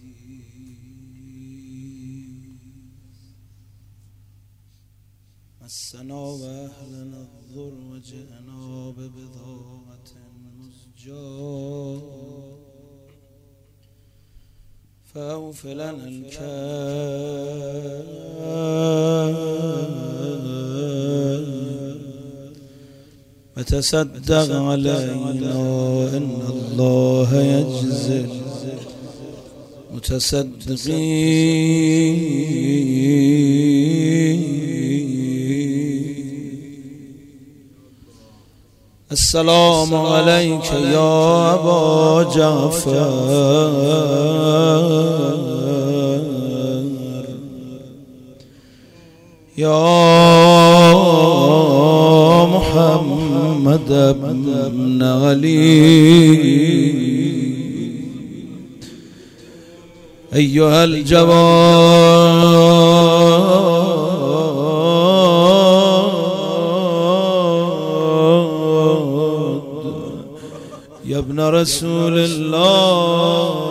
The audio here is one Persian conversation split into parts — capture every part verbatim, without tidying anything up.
مسنا و اهلنا الضر و جئنا ببضاعة مزجاة فأوف لنا الكيل وتصدق علينا إن الله يجزي المتصدقين. السلام عليك يا أبا جعفر يا محمد بن علي أيها الجواد يا ابن رسول الله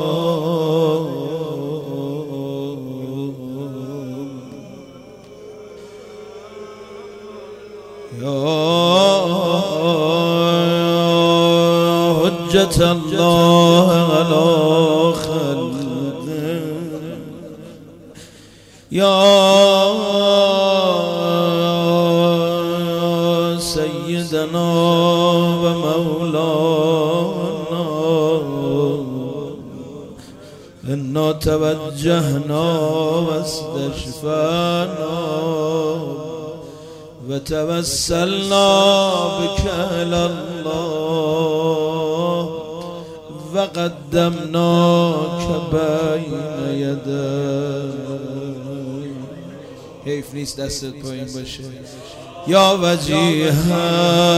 حجة الله على خلقه يا سيدنا ومولانا إنا توجهنا واستشفانا وتوسلنا بك إلى الله وقدمناك بين يديك. حیف نیست دستت پایین باشه یا وجیها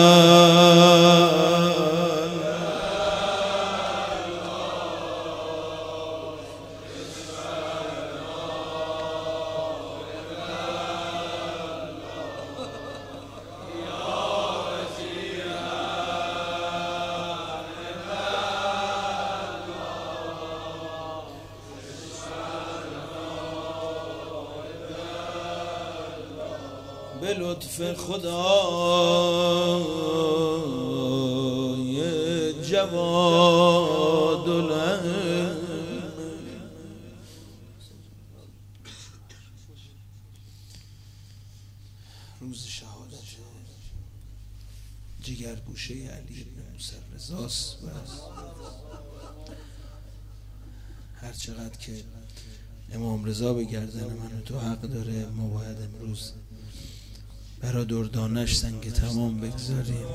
به لطف خدای جواد العلم روز شهادت جگر گوشه علی بن موسی رضاست و هر چقدر که امام رضا به گردن من و تو حق داره ما باید امروز برا دردانش سنگ تمام بگذاریم.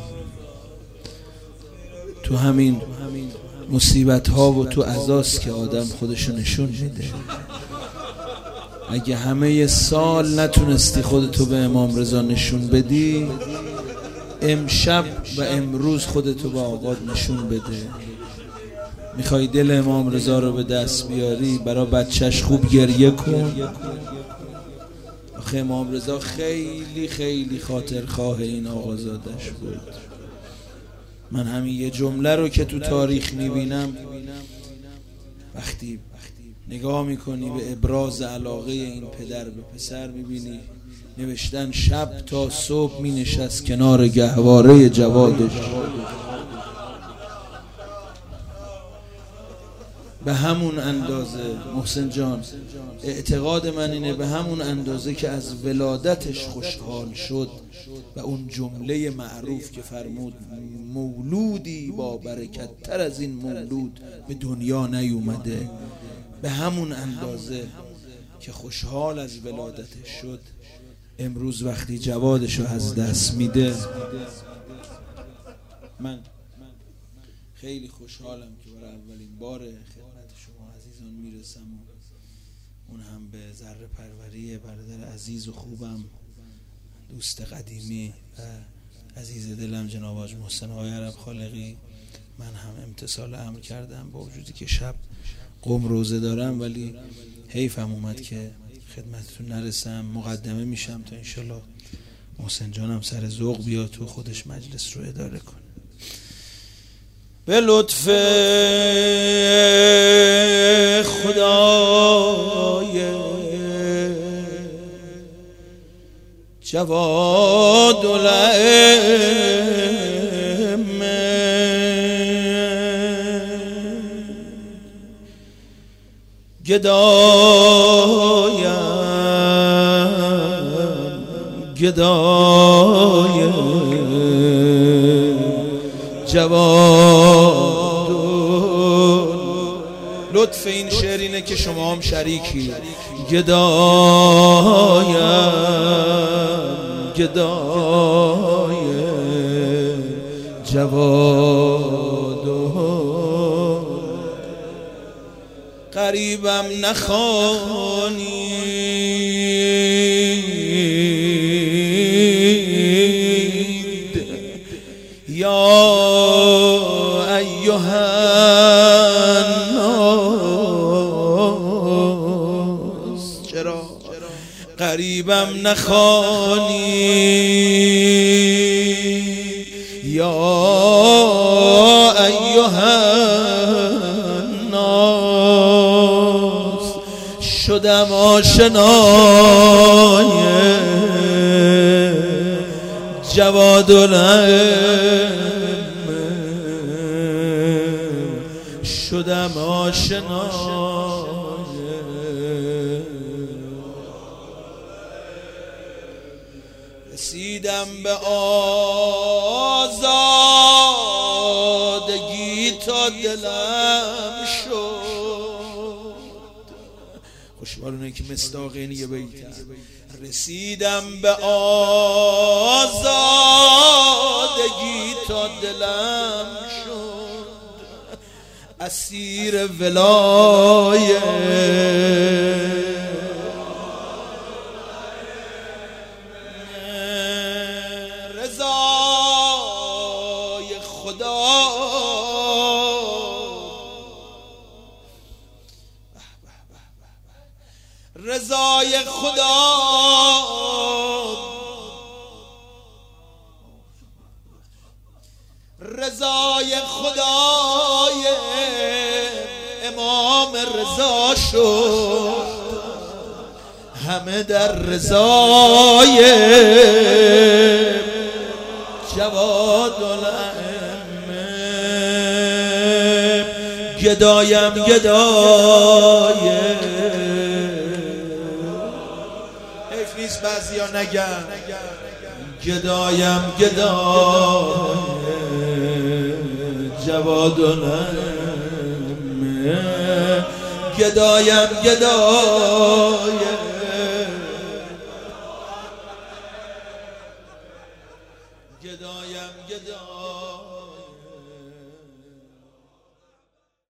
تو همین مصیبت ها و تو عزاست که آدم خودشو نشون میده. اگه همه سال نتونستی خودتو به امام رضا نشون بدی، امشب و امروز خودتو به آقا نشون بده. میخوای دل امام رضا رو به دست بیاری، برا بچهش خوب گریه کن. آخه امام رضا خیلی خیلی خاطرخواه این آقازادش بود. من همین یه جمله رو که تو تاریخ میبینم، وقتی نگاه میکنی به ابراز علاقه این پدر به پسر، میبینی نوشتن شب تا صبح مینشست کنار گهواره جوادش. به همون اندازه محسن جان اعتقاد من اینه، به همون اندازه که از ولادتش خوشحال شد و اون جمله معروف که فرمود مولودی با برکت تر از این مولود به دنیا نیومده، به همون اندازه که خوشحال از ولادتش شد، امروز وقتی جوادشو از دست میده، من خیلی خوشحالم که برای اولین بار خدمت شما عزیزان میرسم و اون هم به ذره پروری برادر عزیز و خوبم، دوست قدیمی و عزیز دلم جناب حاج محسن آقای عرب خالقی. من هم امتثال امر کردم با وجودی که شب قم روزه دارم، ولی حیفم اومد که خدمتتون نرسم. مقدمه میشم تا انشالله محسن جانم سر ذوق بیاد تو خودش مجلس رو اداره کنه. به لطف خدا جواد الائمه گدایم گدای جواد. لطف این شعر اینه که شما هم شریکی. گدایم گدای جواد، قریبم نخوانید یا ایها الناس. چرا قریبم نخوانید یا ایها الناس. شدم آشنای جواد الائمه، شدم آشنای. رسیدم به آزادگی تا دلم شد. خوشبالونه که مصداق این یه بیت. رسیدم به آزادگی تا دلم شد، اسیر ولایت رضای خدا. رضای خدا رضای خدای امام رضا شد، همه در رضای جواد الائمه. گدایم گدای، حیف نیست بعضی ها نگم، گدایم گدای جواد الائمه. گدایم گدای گدایم گدای